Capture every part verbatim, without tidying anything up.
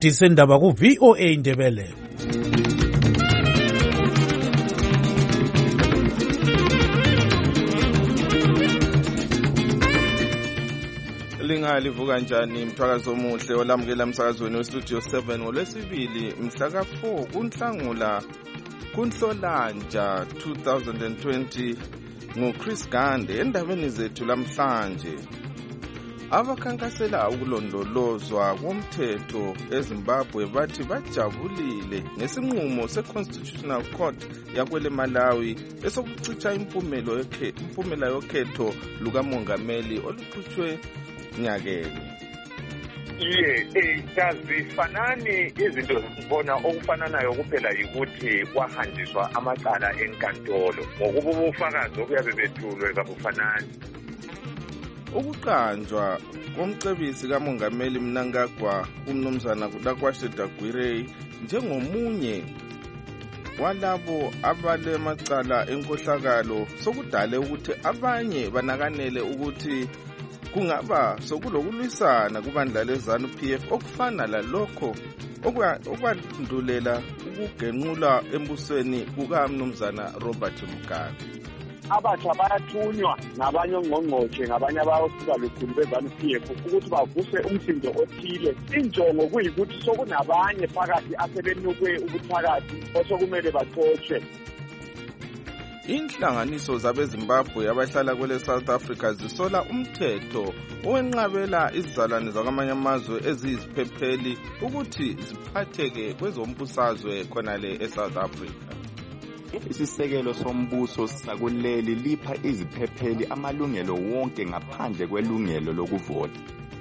Disendaba ku V O A Indebele. Lingalivuka njani mthwakazo omuhle olamukela emsakazweni westudio seven ngolwesibili mhla ka four kuNhlangula kuNhlolanja two thousand twenty nguChris Gande endabeni zethu lamhlanje. Abakhankasela ukulondolozwa komthetho eZimbabwe bathi bajabulile ngesinqumo seConstitutional Court yakwele Malawi esokuchitha impumelo yokhe impumela yokhetho lukamongameli oluqhutshwe nyakeni. Iye ezazifanani izinto zibona okufananayo kuphela ukuthi kwahanjiswa amacala enkantolo ngokuba ubufakazi obuyabe bethulwe kabufanani. Ukuqanjwa komcebisi kamongameli Mnangagwa umnumzana Dakwashe Dagwirei njengomunye walabo abale macala enkohlakalo sokudale ukuthi abanye banakanele ukuthi kungaba sokulokulwisana kubandla leZANU P F okufana lalokho okwandulela ukugenqula embusweni kukaMnumzana Robert Mugabe. Abatsha bayathunywa ngabanye ongqongqoshe ngabanye abayofika lukhulu beZANU P F ukuthi bavuse umsindo othile. Injongo kuyikuthi sokunabanye phakathi asebenukwe ubuthakathi osokumele baxoshwe. Inhlanganiso zabeZimbabwe abahlala kwele South Africa zisola umthetho owenqabela izizalwane zakwamanye amazwe eziyiziphepheli ukuthi ziphatheke kwezombusazwe khonale eSouth Africa. Isisekelo sombuso sakuleli lipha iziphepheli amalungelo wonke ngaphandle kwelungelo lokuvota.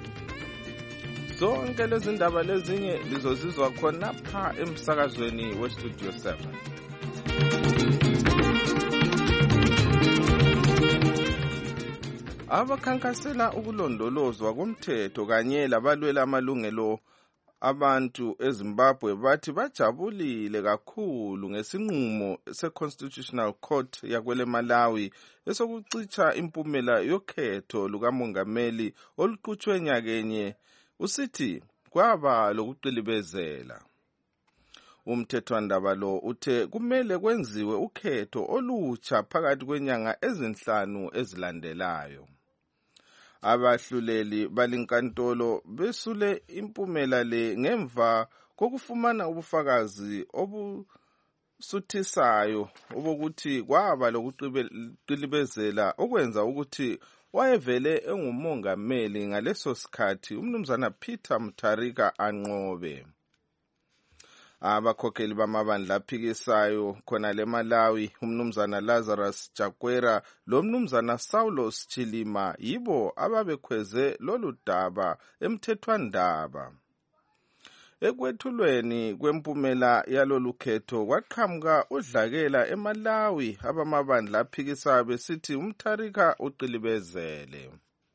Zonke lezi ndaba lezinye lizozizwa khona pha emsakazweni weStudio seven. Abakhankasela ukulondolozwa komthetho kanye labalwela amalungelo abantu eZimbabwe bathi bajabulile kakhulu ngesinqumo seConstitutional Court yakwele Malawi esokuchitha impumela yokhetho lukamongameli oluqhutshwe nyakenye. Usithi kwaba lokuqilibezela. Umthethwandaba lo uthe kumele kwenziwe ukhetho olutsha phakathi kwenyanga ezinhlanu ezilandelayo. Abahluleli balinkantolo besule impumela le ngemva kokufumana ubufakazi obusuthisayo obokuthi kwaba lokuqilibezela okwenza ukuthi wayevele engumongameli ngaleso sikhathi umnumzana Peter Mutharika anqobe. Abakhokheli bamabandla aphikisayo khona le Malawi umnumzana Lazarus Chakwera lo mnumzana Saulos Chilima yibo ababekhweze lolu daba emthethwandaba. Ekwethulweni kwempumela yalolu khetho kwaqhamuka udlakela eMalawi abamabandla aphikisayo besithi uMtharika uqilibezele.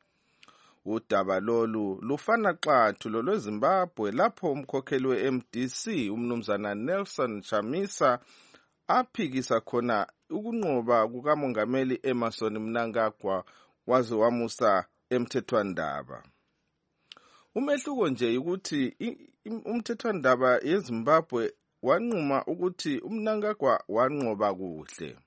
Udaba lolu lufana xathu lolweZimbabwe lapho umkhokheli we-M D C umnumzana Nelson Chamisa aphikisa khona ukunqoba kukamongameli Emmerson Mnangagwa waze wamusa emthethwandaba. Umehluko nje ukuthi umthethwandaba yeZimbabwe wanquma ukuthi uMnangagwa wanqoba kuhle.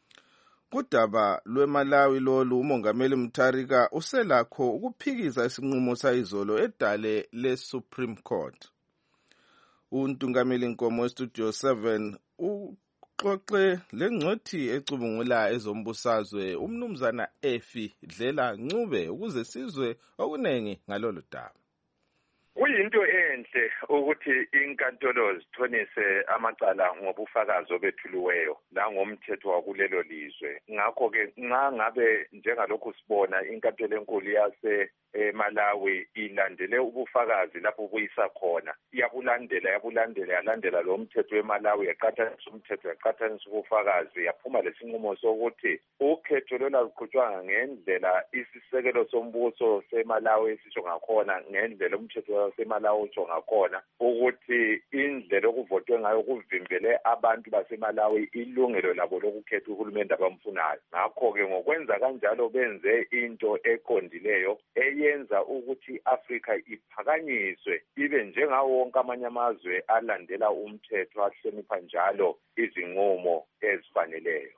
Kudaba lweMalawi lolu umongameli Mutharika uselakho ukuphikiza isinqumo sayizolo edale leSupreme Court. Untungameli Nkomo weStudio seven uxoxe lengcothi ecubungula ezombusazwe umnumzana Efi Dlela Ncube ukuze sizwe okunengi ngalolu daba. Kuyinto enhle ukuthi inkantolo zithonise amacala ngobufakazi obethuliweyo la ngomthetho wakulelo lizwe. Ngakho ke nxa ngabe njengalokhu sibona inkantolo enkulu yase eMalawi ilandele ubufakazi lapho buyisa khona yabulandela yabulandela yalandela lo mthetho weMalawi yaqhathanisa umthetho yaqhathanisa ubufakazi yaphuma lesinqumo sokuthi ukhetho loluqhutshwa ngendlela isisekelo sombuso seMalawi esisho ngakhona ngendlela umthetho waseMalawi utsho ngakhona ukuthi indlela okuvotwe ngayo kuvimbele abantu baseMalawi ilungelo labo lokukhetha uhulumende abamfunayo. Ngakho ke ngokwenza kanjalo benze into eqondileyo yenza ukuthi Africa iphakanyiswe ibe njengawo wonke amanye amazwe alandela umthetho ahlonipha njalo izinqumo ezifaneleyo.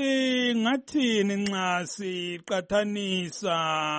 Singathini nxa siqathanisa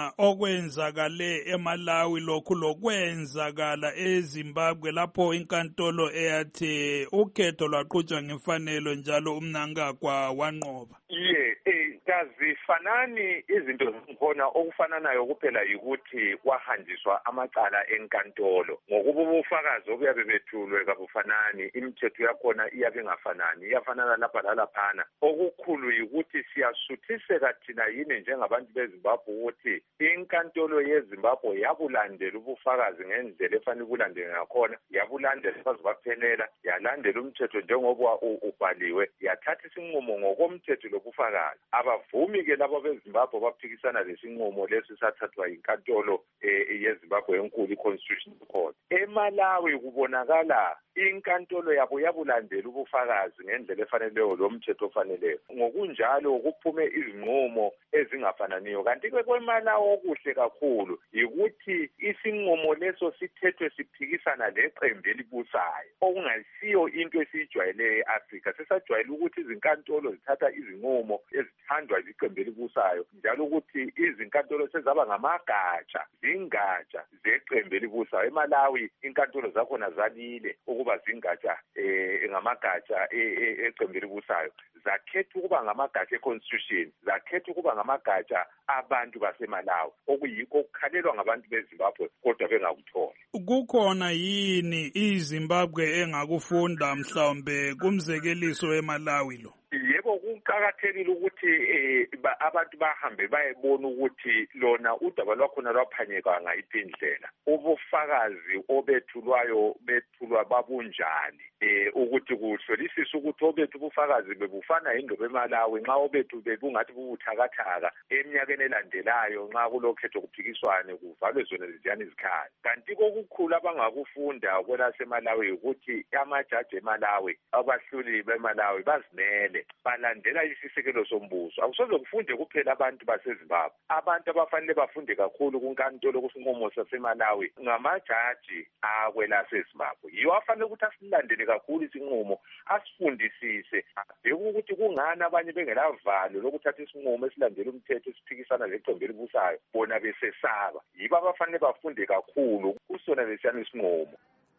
okwenzakale eMalawi lokhu lokwenzakala eZimbabwe lapho inkantolo eyathi ukhetho lwaqhutshwa ngemfanelo njalo uMnangagwa wanqoba? Ye eh kazifanani izinto zikhona. Okufananayo kuphela yikuthi kwahanjiswa amacala enkantolo ngokuba ubufakazi obuyabe bethulwe kabufanani, imithetho yakhona iyabe ingafanani, iyafanana lapha lalaphana. Okukhulu yikuthi siyasuthiseka thina yini njengabantu beZimbabwe ukuthi inkantolo yeZimbabwe yabulandela ubufakazi ngendlela efanele ubulandele ngakhona, yabulandela baze baphelela, yalandela umthetho njengoba ubhaliwe, yathatha isinqumo ngokomthetho lobufakazi. Abavumi ke labo beZimbabwe baphikisana lesinqumo lesi sathathwa inkantolo yeZimbabwe enkulu, i-Constitutional Court. eMalawi kubonakala inkantolo yabo yabulandela ubufakazi ngendlela efaneleyo lo mthetho ofaneleyo, ngokunjalo kuphume izinqumo ezingafananiyo. Kanti ke kweMalawi okuhle kakhulu yikuthi isinqumo leso sithethwe siphikisana leqembu elibusayo, okungasiyo into esiyijwayele e-Afrika. Sesajwayele ukuthi izinkantolo zithatha izinqumo ezithandwa iqembu elibusayo, njalo ukuthi izinkantolo sezaba ngamagatsha, zingatsha zeqembu elibusayo. eMalawi inkantolo zakhona zalile ukuba zingatsha eh ngamagatsha eqembu elibusayo, zakhetha ukuba ngamagatsha e-Constitution, zakhetha ukuba ngamagatsha abantu baseMalawi, okuyikho okukhalelwa ngabantu beZimbabwe kodwa bengakutholi. Kukhona yini iZimbabwe engakufunda mhlawumbe kumzekeliso eMalawi lo? Yebo, kuqakathekile ukuthi eh abantu bahambe bayebona ukuthi lona udaba lwakhona lwaphanyeka ngayiphi indlela, ubufakazi obethulwayo bethulwa babunjani, eh ukuthi kuhlolisiswe ukuthi obethu ubufakazi bebufana yindaba eMalawi nxa obethu bebungathi bubuthakathaka eminyakeni elandelayo nxa kulokhetho kuphikiswane kuvalwe zona leziyana izikhali. Kanti kokukhulu abangakufunda kwelaseMalawi ukuthi amajaji eMalawi, abahluli beMalawi bazimele, balandela isisekelo sombuso. Akusoze kufunde kuphela abantu baseZimbabwe, abantu abafanele bafunde kakhulu kunkantolo kusinqumo saseMalawi ngamajaji akwelaseZimbabwe. Yiwo afanele ukuthi asilandele kakhulu isinqumo, asifundisise abheke ukuthi kungani abanye bengelavalo lokuthatha isinqumo esilandela umthetho esiphikisana leqembu elibusayo, bona besesaba. Yibo abafanele bafunde kakhulu kusona lesiyana isinqumo.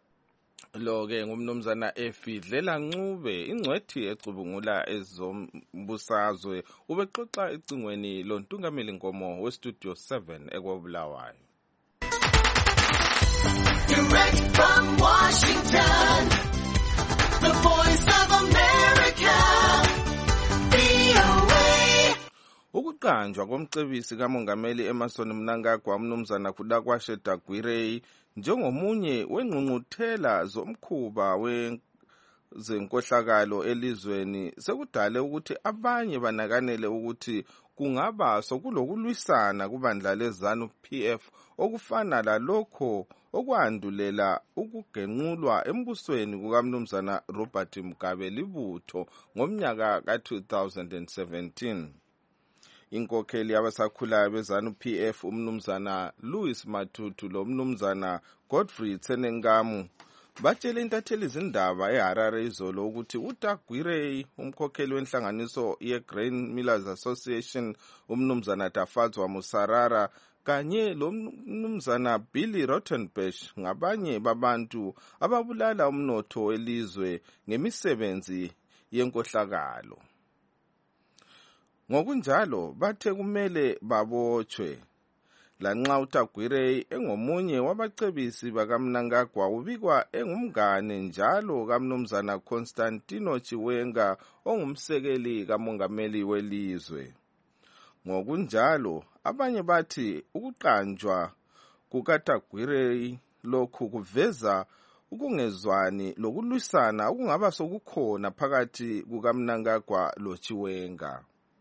Lo-ke ngumnumzana Efidlela Ncube, ingcwethi ecubungula ezombusazwe, ubexoxa ecingweni lontungameli Nkomo weStudio seven ekwabulawayo. Direct from Washington, the voice of America, V O A. Ukuqanjwa komcebisi kamongameli Emmerson Mnangagwa umnumzana Kudakwashe Dagwirei njengomunye wengqungquthela zomkhuba wezenkohlakalo elizweni sekudale ukuthi abanye banakanele ukuthi kungaba sokulokulwisana kubandla leZanu P F okufana lalokho okwandulela ukugenqulwa embusweni kukamnumzana Robert Mugabe libutho ngomnyaka ka two thousand seventeen. Inkokheli yabasakhulayo beZanu P F umnumzana Louis Matutu lo mnumzana Godfrey Tsenengamu batshele intatheli izindaba eHarare izolo ukuthi uDagwirei umkhokheli wenhlanganiso yeGrain Millers Association umnumzana Tafadzwa Musarara kanye lo mnumzana Billy Rottenbush ngabanye babantu ababulala umnotho welizwe ngemisebenzi yenkohlakalo. Ngokunjalo bathe kumele babotshwe. Lanxa uDagwirei engomunye wabacebisi bakaMnangagwa ubikwa engumngane njalo kamnumzana Constantino Chiwenga ongumsekeli kamongameli welizwe. Ngokunjalo abanye bathi ukuqanjwa kukaDagwirei lokhu kuveza ukungezwani lokulwisana okungaba sokukhona phakathi kukaMnangagwa loChiwenga.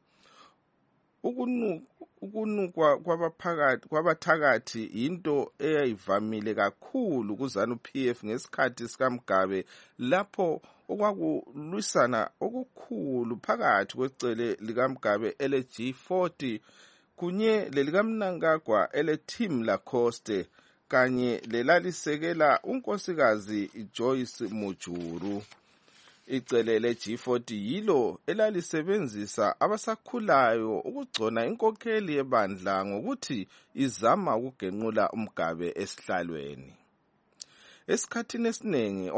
Ukunukwa kwabathakathi into eyayivamile kakhulu kuZanu P F ngesikhathi sikaMgabe lapho okwakulwisana okukhulu phakathi kwecele likaMgabe ele G forty kunye lelikaMnangagwa ele Team Lacoste kanye lelalisekela unkosikazi Joyce Mujuru. Icele le-G forty yilo elalisebenzisa abasakhulayo ukugcona inkokheli yebandla ngokuthi izama ukugenqula umgabe esihlalweni. Esikhathini esiningi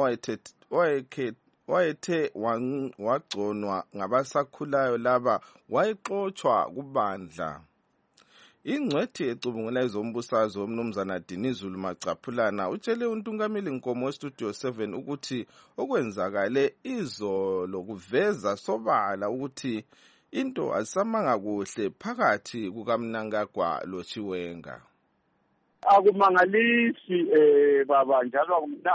wayethe wagconwa ngabasakhulayo laba wayexotshwa kubandla. Ingcwethi ecubungula ezombusazwe umnumzana Dinizulu Macaphulana utshele uNtungameli Nkomo weStudio seven ukuthi okwenzakale izolo kuveza sobala ukuthi into azisamanga kuhle phakathi kukaMnangagwa loChiwenga. Akumangalisi eh baba njalo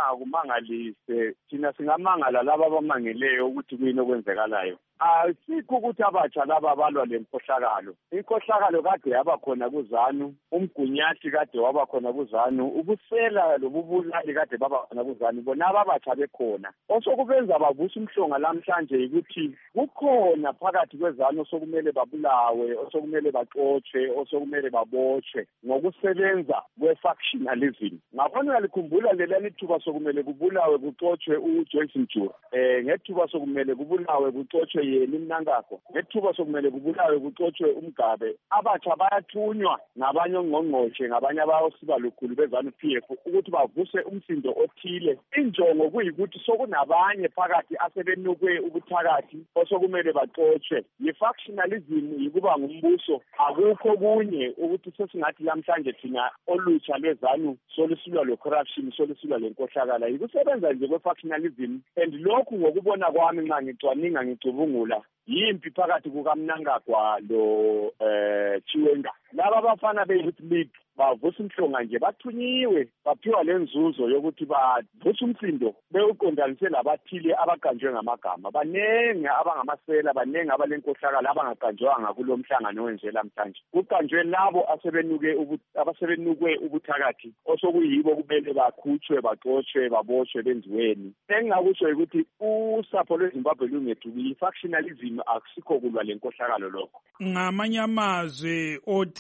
akumangalise thina singamangala laba abamangeleyo ukuthi kuyini okwenzekalayo. Asikho ukuthi abatsha laba balwa lenkohlakalo. Inkohlakalo kade yaba khona kuZanu, umgunyathi kade waba khona kuZanu, ubusela lobubulali kade baba khona kuZanu, bona abatsha bekhona. Osokubenza bavusa umhlonga lamhlanje ukuthi kukhona phakathi kweZanu osokumele babulawe, osokumele baxotshe, osokumele baboshwe ngokusebenza kwe-factionalism. Ngabona likhumbula lelani thuba sokumele kubulawe kuxotshe uJoyce Mujuru. Eh ngethuba sokumele kubulawe kuxotshe yena Mnangagwa. Ngethuba sokumele kubulawe kuxotshe umgabe. Abatsha bayathunywa ngabanye ongqongqoshe ngabanye abayosiba lukhulu beZanu P F ukuthi bavuse umsindo othile. Injongo kuyikuthi sokunabanye phakathi asebenukwe ubuthakathi osokumele baxotshe. Yi-factionalism yikuba ngumbuso. Akukho kunye ukuthi sesingathi lamhlanje thina olutsha lweZanu solusilwa lo corruption solusilwa lenkohlakala yikusebenza nje kwe-factionalism. And lokhu ngokubona kwami nxa ngicwaninga ngicubungula yimpi phakathi kukaMnangagwa lo eh Chiwenga. Laba abafana be-Youth League bavusa umhlonga nje bathunyiwe baphiwa lenzuzo yokuthi bavusa umsindo bewuqondanise labathile abaqanjwe ngamagama. Banenge abangamasela, banenge abalenkohlakala abangaqanjwanga kulomhlangano wenje lamhlanje. Kuqanjwe labo asebenuke abasebenukwe ubuthakathi osokuyibo kumele bakhutshwe, baxoshwe, baboshwe benziweni. Engakusho ukuthi usapho lweZimbabwe lungethu yi-factionalism akusikho kulwa lenkohlakalo lokho. Ngamanye amazwi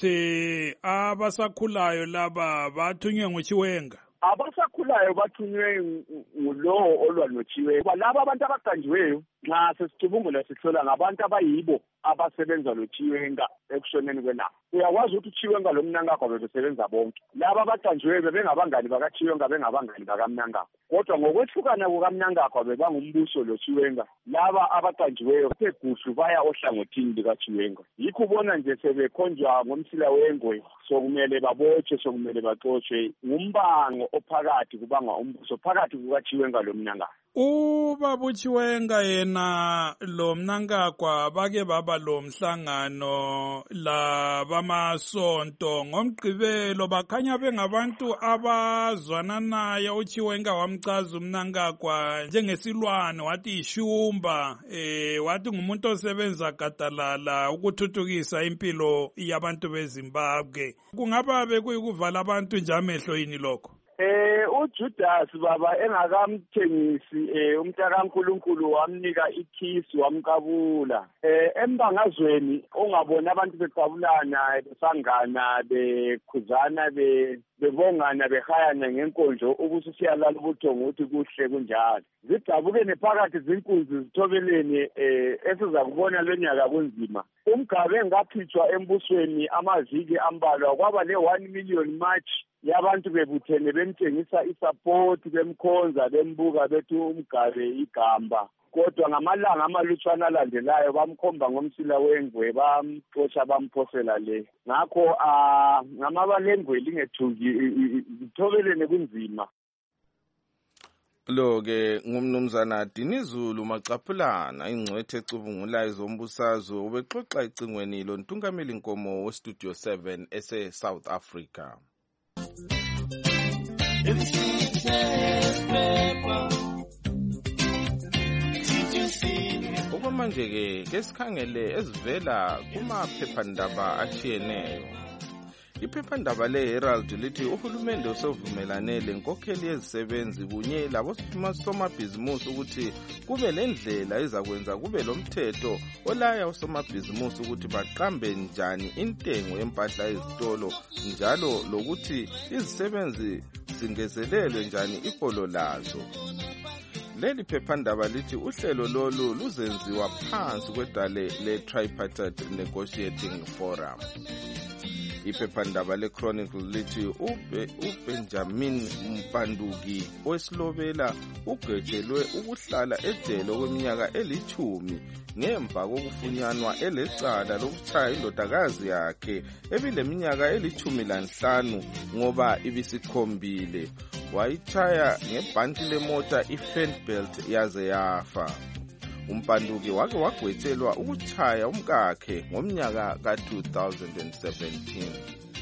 othe abasakhulayo laba bathunywe nguChiwenga. Abasakhulayo bathunywe ngulowo olwa noChiwenga. Laba abantu abaqanjiweyo nxa sesicubungula sihlola ngabantu abayibo abasebenza loChiwenga ekushoneni kwelanga. Uyakwazi ukuthi uChiwenga lo Mnangagwa bebesebenza bonke. Laba abaqanjiweyo bebengabangani bakaChiwenga bengabangani bakaMnangagwa. Kodwa ngokwehlukana kukaMnangagwa bebangumbuso loChiwenga. Laba abaqanjiweyo begushu baya ohlangothini likaChiwenga. Yikho ubona nje sebekhonjwa ngomsila wengwe sokumele babotshwe sokumele baxoshwe ngumbango ophakathi kubanga umbuso phakathi kukaChiwenga lo Mnangagwa. Ubaba uChiwenga yena lo Mnangagwa bake baba lo mhlangano la bamasonto ngomgqibelo bakhanya bengabantu abazwana naye. uChiwenga wamchaza uMnangagwa njengesilwane wathi ishumba eh wathi ngumuntu osebenza gadalala ukuthuthukisa impilo yabantu beZimbabwe. Kungaba bekuyikuvala abantu nje amehlo yini lokho? Eh uJudas baba engakamthengisi eh umntakaNkulunkulu wamnika ikhisi wamqabula. Eh embangazweni ongabona abantu beqabulana besangana bekhuzana be bebongana behayana ngenkonzo ukuthi siyalala ubuthongo ukuthi kuhle kunjalo. Zidabuke nephakathi zinkunzi zithobeleni eh esiza kubona lonyaka kunzima. Umgabe engaphithwa embusweni amaviki ambalwa kwaba le one million march yabantu bebuthene bemtshengisa isupport bemkhonza bembuka bethi umgabe igamba. Kodwa ngamalanga amalutshwana alandelayo bamkhomba ngomsila wengwe bamxosha bamphosela le. Ngakho ah ngamabalengwe lingethuki ithobelene kunzima. Lo ke ngumnumzana Dinizulu Macaphulana ingcwethe ecubungula ezombusazwe ubexoxa icingweni lo Ntungameli Nkomo weStudio seven ese South Africa. Okwamanje ke kesikhangele ezivela kumaphephandaba atshiyeneyo. Iphephandaba le-Herald lithi uhulumende usevumelane lenkokheli yezisebenzi kunye labosomabhizimusi ukuthi kube lendlela ezakwenza kube lomthetho olaya osomabhizimusi ukuthi baqambe njani intengo yempahla ezitolo njalo lokuthi izisebenzi zingezelelwe njani iholo lazo. Leli phephandaba lithi uhlelo lolu luzenziwa phansi kwedale le-Tripartite Negotiating Forum. Iphephandaba le-Chronicle lithi uBenjamin Mpanduki wesilobela ugejelwe ukuhlala ejele kweminyaka elithumi ngemva kokufunyanwa elecala lokuchaya indodakazi yakhe ebileminyaka elithumi lanhlanu ngoba ibisikhombile. Wayichaya ngebhanti lemota i-Fenbelt yaze yafa. Umpanduki wake wagwetshelwa ukuchaya umkakhe ngomnyaka ka two thousand seventeen.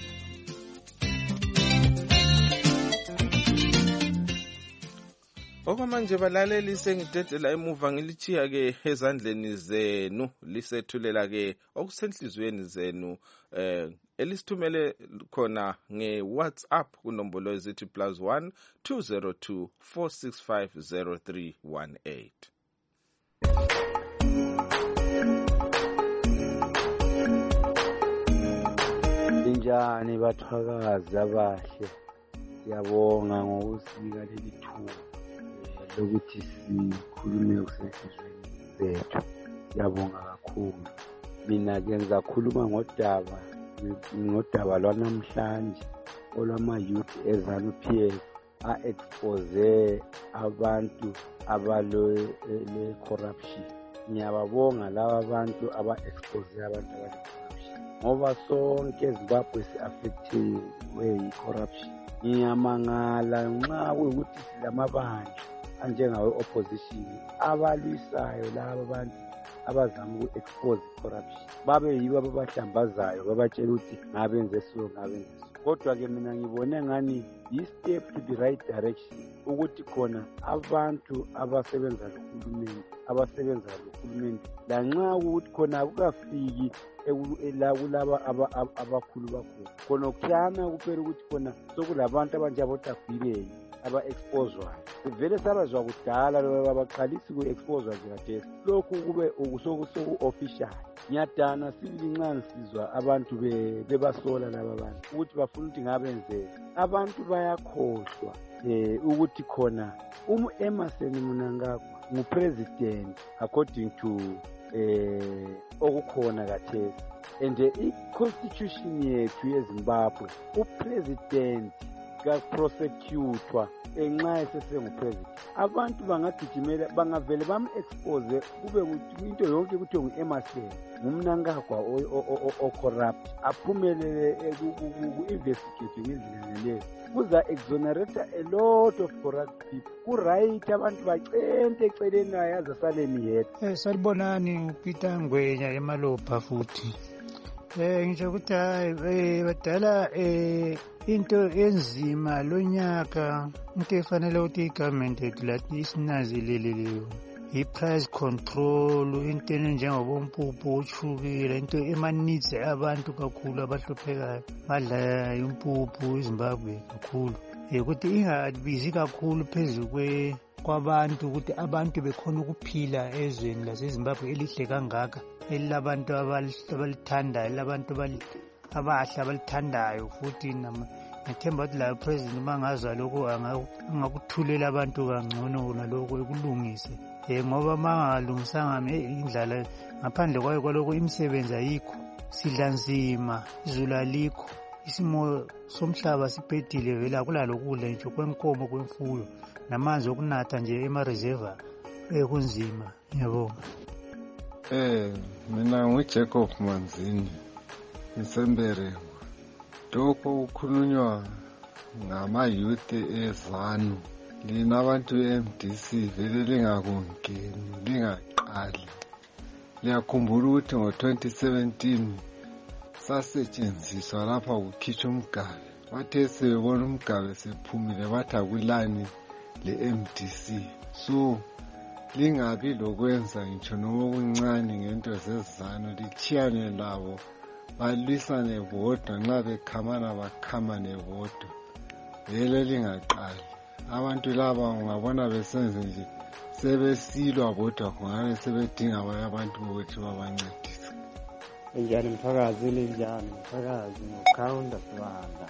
Okwamanje balaleli sengidedela emuva ngilichiya ke ezandleni zenu lisethulela ke okusenhlizweni zenu eh elisithumele khona nge-WhatsApp kunombolo ezithi plus one two zero two four six five zero three one eight. Linjani bathakazi abahle, siyabonga ngokusika leli thuba lokuthi sikhulume kusenhlizweni zethu. Siyabonga kakhulu. Mina ke ngizakhuluma ngodaba ngodaba lwanamhlanje olwama youth ezanu P S a expose abantu abalo le corruption. Ngiyababonga laba abantu aba expose abantu abale corruption ngoba sonke eZimbabwe si affected yi corruption. Ngiyamangala nxa kuyukuthi silamabandla anjengawe opposition abalwisayo laba abantu abazama uku-expose corruption babe yibo ababahlambazayo babatshela ukuthi ngabenze so ngabenze so. Kodwa ke mina ngibone ngani yi-step to the right direction ukuthi khona abantu abasebenza nohulumeni abasebenza nohulumeni lanxa ukuthi khona kukafiki la kulaba abakhulu bakhona khona okuhlana kuphela ukuthi khona sokulabantu abanjengabotagwireni aba-exposwayo. Vele sabazwa kudala loba abaqalisi ku-exposwa zikhathesi lokhu kube soku-official. Ngiyadana sibili ncane sizwa abantu bebasola laba bantu ukuthi bafuna ukuthi ngabenzela. Abantu bayakhohlwa eh ukuthi khona uMemerson Mnangagwa ngu-president according to eh okukhona kathesi, and i-constitution yethu yeZimbabwe upresident ka-prosecutwa enxa esesengu-president. Abantu bangagijimela bangavele bam-expose kube into yonke ukuthi ngu-Emerson ngumnangagwa o-corrupt aphumelele ku-investigate ngendlela kuza exonerate a lot of corrupt people. Ku-right abantu bacente eceleni ayazi asaleni yedwa. Eh salibonani uPeter Ngwenya eMalopha futhi. Eh ngisho ukuthi hayi badala eh into enzima lonyaka into efanele ukuthi igovernment ethi isinazileleleyo i-price control into enjengobompuphu ushukela into emanitse abantu kakhulu abahluphekayo badla impuphu eZimbabwe kakhulu ukuthi ingabizi kakhulu phezulu kwe kwabantu ukuthi abantu bekhona ukuphila ezweni laseZimbabwe elihle kangaka elabantu abalithandayo labantu abahle abalithandayo futhi ngethemba ukuthi la president mangaza lokho angakuthulela abantu kangcono naloko ekulungise eh ngoba mangalungisanga indlala ngaphandle kwayo kwaloko imisebenzi ayikho, sidla nzima, izulu alikho, isimo somhlaba siphetile vela kulalokudla nje kwenkomo kwemfuyo namanzi okunatha nje ema-reservoir ekunzima. Ngiyabonga. Eh mina nguJacob Manzini Nsembere. Lokho kukhulunywa ngama-youth ezanu lina abantu be-M D C vele lingakungeni lingaqali. Liyakhumbula ukuthi ngo-twenty seventeen sasetshenziswa lapha kukhitshwa umgabe, bathe sebebona umgabe sephumile bathi akulani le-M D C. So lingabi lokwenza ngitsho noma okuncane ngento zezizano, lichiyane labo balwisane bodwa, nxa bekhamana bakhamane bodwa, vele lingaqali. Abantu laba ungabona besenze nje sebesilwa bodwa khonale sebedinga abanye abantu ukuthi babancedise. Njani mphakazi linjani mphakazi ngokhawunda sibanda.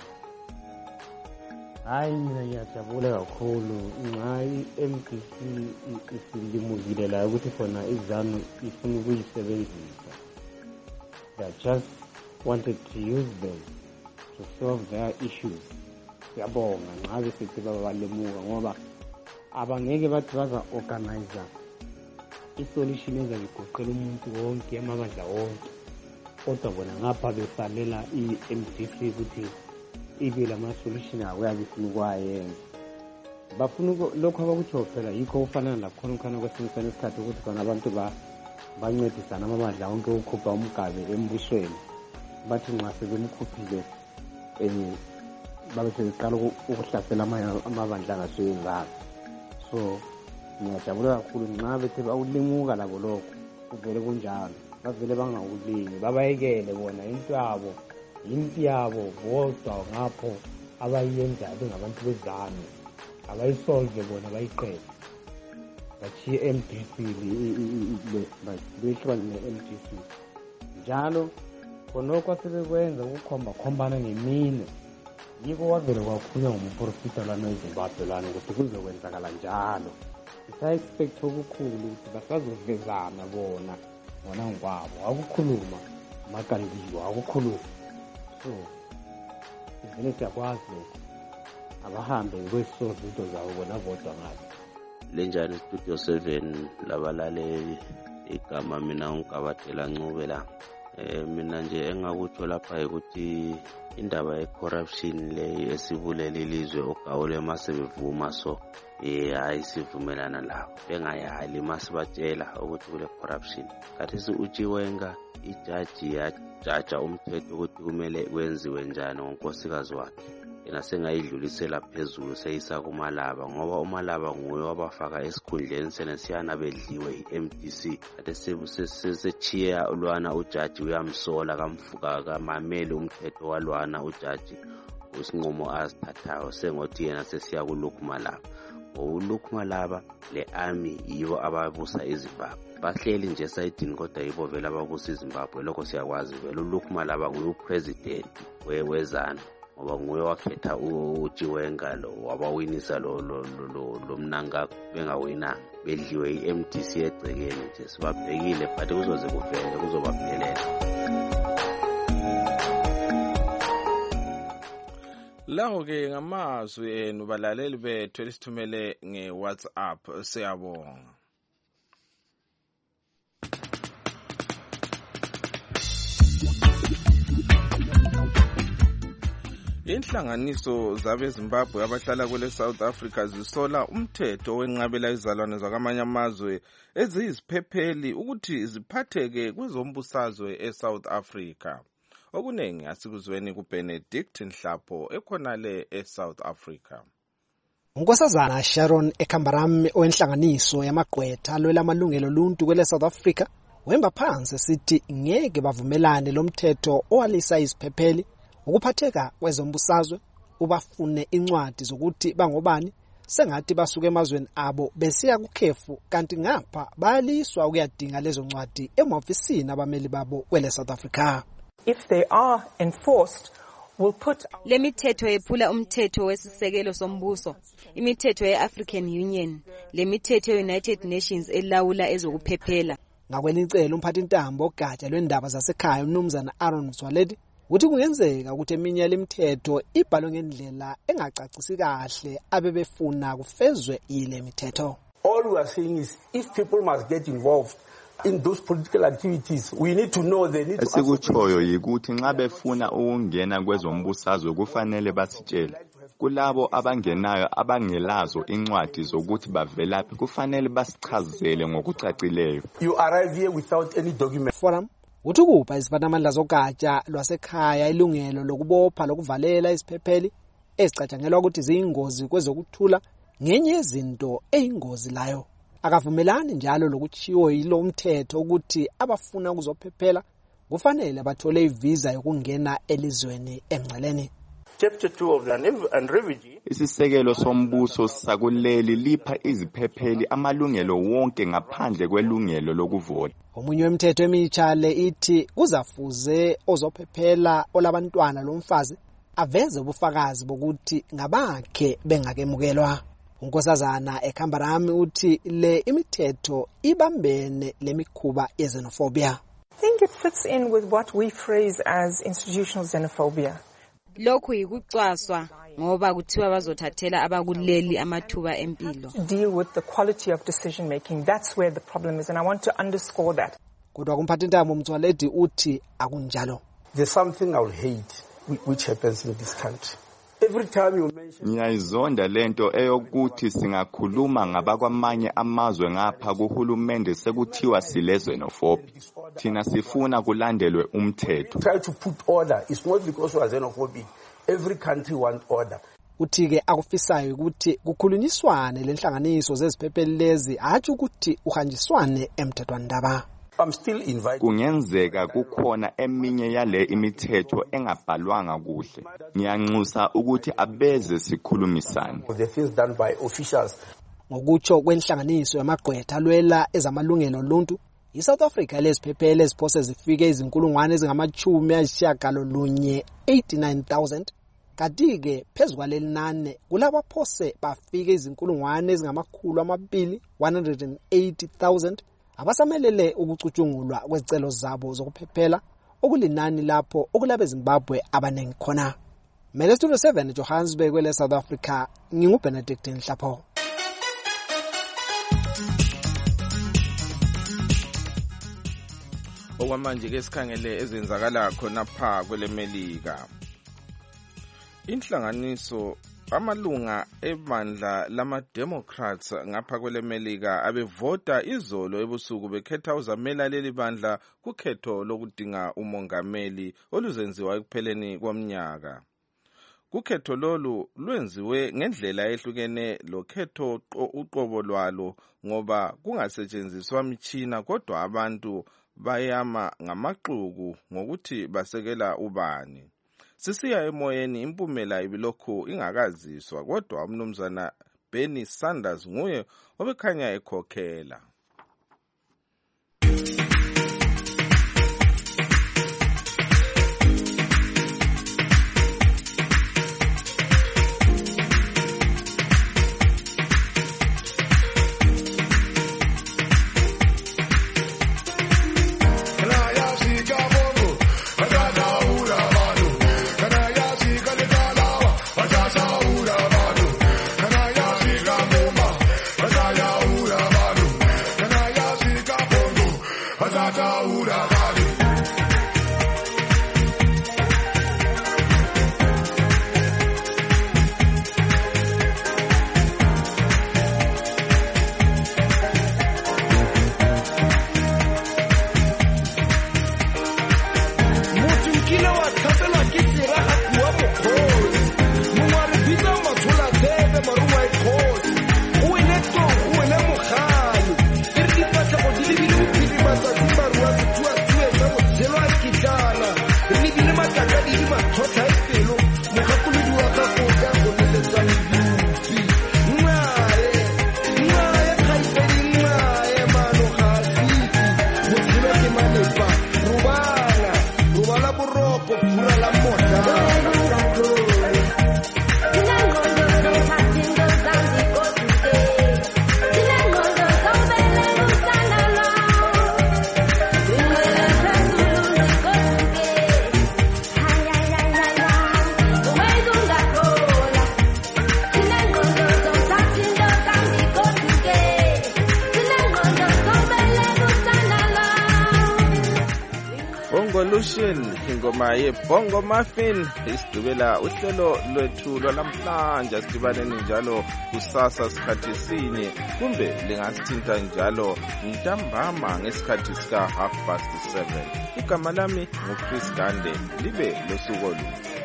Hayi mina ngiyajabula kakhulu nxa i-M D C isilimukile la ukuthi khona izanu ifuna ukuyisebenzisa. They just wanted to use them to solve their issues. Siyabonga nxa besithi babalemuka ngoba abangeke bathi baza organizer i-solution ezayigoqela umuntu wonke amabandla wonke. Kodwa bona ngapha besalela i-M D C ukuthi ibe lama-solution abo yabifuna ukwayenza. Bafuna lokho abakutsho phela yikho ufanana lakhona ukhana kwesinye isikhathi ukuthi khona abantu bancedisana amabandla wonke ukukhupha umgabe embusweni. Bathi nxa sebemkhuphile um babe sebeqala ukuhlasela amabandla angaseyenzanga. So ngiyajabula kakhulu nxa bethe bawulimuka labo lokho kuvele kunjalo. Bavele bangawulingi babayekele bona into yabo into yabo bodwa ngapho abayenza bengabantu bezami abayisolve bona bayiqede bachiye M D C le bayihlukane ne-M D C njalo khonokho sebekwenza ukukhomba khombana ngemine yiko wavele kwakhulunywa ngumprofita lwana eZimbabwe lwana ukuthi kuzokwenzakala njalo. Isa-expect okukhulu ukuthi basazovezana bona bona ngokwabo akukhuluma makandiwa akukhuluma. So ivele siyakwazi lokho abahambe kwesozo into zabo bona bodwa ngazo. Lenjani Studio seven labalaleli igama mina uNkabatela Ncube la. Eh mina nje engakutsho lapha ukuthi indaba ye-corruption le esibulele ilizwe ogawule masebevuma so eh hayi sivumelana lawo bengayali masibatshela ukuthi kule corruption. Kathi uChiwenga ijaji yajaja umthetho ukuthi kumele kwenziwe njani ngonkosikazi wakhe. Yena sengayidlulisela phezulu seyisa kuMalaba ngoba uMalaba nguye wabafaka esikhundleni senesiyana bedliwe i-M D C. Kade sesechiya ulwana ujaji uyamsola kamfuka kamameli umthetho walwana ujaji usinqumo azithathayo sengothi yena sesiya kuLuke Malaba. uLuke Malaba le army yibo ababusa iZimbabwe. Bahleli nje sayidini kodwa yibo vele ababusa iZimbabwe. Lokho siyakwazi vele uLuke Malaba nguye president wezana ngoba nguye wakhetha uChiwenga lo wabawinisa lo lo mnanga bengawina bedliwe i-M D C egcekeni nje sibabhekile but kuzoze kuvele kuzobaphelela. Laho ke ngamazwi enu balaleli bethu elisithumele nge-WhatsApp siyabonga. Inhlanganiso zabeZimbabwe abahlala kwele South Africa zisola umthetho wenqabela izalwane zakamanye amazwe eziyiziphepheli ukuthi ziphatheke kwezombusazwe eSouth Africa. Okunengi asikuzweni kuBenedict Nhlapho ekhonale eSouth Africa. Unkosazana Sharon Ekambaram owenhlanganiso yamagqwetha alwela amalungelo oluntu kwele South Africa wemba phansi sithi ngeke bavumelane lomthetho owalisa iziphepheli ukuphatheka kwezombusazwe ubafune incwadi zokuthi bangobani sengathi basuke emazweni abo besiya kukhefu kanti ngapha bayaliswa ukuyadinga lezo ncwadi emahofisini abameli babo kwele South Africa. If they are enforced, we'll put le mithetho yephula umthetho wesisekelo sombuso, imithetho ye-African Union, le mithetho ye-United Nations elawula ezokuphephela. Ngakwenicelo umphathintambo ogatsha lwendaba zasekhaya uMnumzana Aaron Mswaledi uthi kungenzeka ukuthi eminye lemithetho ibhalwe ngendlela engacacisi kahle abebefuna kufezwe ile mithetho. All we are saying is if people must get involved in those political activities, we need to know they need to. Esikutshoyo yikuthi nxa befuna ukungena kwezombusazwe kufanele basitshele. Kulabo abangenayo abangelazo incwadi zokuthi bavelaphi kufanele basichazele ngokucacileyo. You arrive here without any document. Forum uthi kupha iziphathamandla zogatsha lwasekhaya ilungelo lokubopha lokuvalela iziphepheli ezicatshangelwa ukuthi ziyingozi kwezokuthula ngenye izinto eyingozi layo. Akavumelani njalo lokuchiwo yilo umthetho ukuthi abafuna ukuzophephela kufanele bathole ivisa yokungena elizweni emngceleni. Chapter two of the Unrevigi. Isisekelo sombuso sakuleli lipha iziphepheli amalungelo wonke ngaphandle kwelungelo lokuvota. Omunye wemthetho emitsha le ithi kuzafuze ozophephela olabantwana lomfazi aveze ubufakazi bokuthi ngabakhe bengakemukelwa. Unkosazana eKambarami uthi le imithetho ibambene lemikhuba yexenophobia. I think it fits in with what we phrase as institutional xenophobia. Lokhu yikucwaswa ngoba kuthiwa bazothathela abakuleli amathuba empilo. Deal with the quality of decision making. That's where the problem is, and I want to underscore that. Kodwa kumphathintamo Mtswaledi uthi akunjalo. There's something I will hate which happens in this country. Every time you mention ngiyayizonda lento eyokuthi singakhuluma ngabakwamanye amazwe ngapha kuhulumende sekuthiwa silezenophobia. Thina sifuna kulandelwe umthetho. Try to put order. It's not because we are xenophobic. Every country wants order. Uthi ke akufisayo ukuthi kukhulunyiswane lenhlanganiso zeziphepheli lezi athi ukuthi uhanjiswane emthethwandaba. I'm still invited. Kungenzeka kukhona eminye yale imithetho engabhalwanga kuhle. Ngiyanxusa ukuthi abeze sikhulumisane. The things done by officials. Ngokutsho kwenhlanganiso yamagqwetha alwela ezamalungelo oluntu, iSouth Africa leziphepheli eziphose zifike izinkulungwane ezingamachumi ayisishiyagalolunye eighty-nine thousand. Kanti-ke phezu kwaleli nane kulabo phose bafike izinkulungwane ezingamakhulu amabili one hundred eighty thousand. Abasamelele ukucutshungulwa kwezicelo zabo zokuphephela okulinani lapho okulabe Zimbabwe abanengi khona. Mele Studio seven Johannesburg kwele South Africa, nginguBenedict Nhlapho. Okwamanje ke sikhangele ezenzakala khona pha kwele Melika. Inhlanganiso amalunga ebandla lama Democrats ngapha kwele Melika abevota izolo ebusuku bekhetha uzamela leli bandla kukhetho lokudinga umongameli oluzenziwa ekupheleni kwomnyaka. Kukhetho lolu lwenziwe ngendlela ehlukene lokhetho uqobo lwalo ngoba kungasetshenziswa mitshina kodwa abantu bayama ngamaxuku ngokuthi basekela ubani. Sisiya emoyeni impumela ibilokhu ingakaziswa kodwa umnumzana Bernie Sanders nguye obekhanya ekhokhela. Ingoma yeBongo Muffin isidubela uhlelo lwethu lwalamhlanje sidibaneni njalo kusasa sikhathi sinye kumbe lingasithinta njalo ntambama ngesikhathi sika half past seven. Igama lami nguChris Gande, libe losuku oluhle.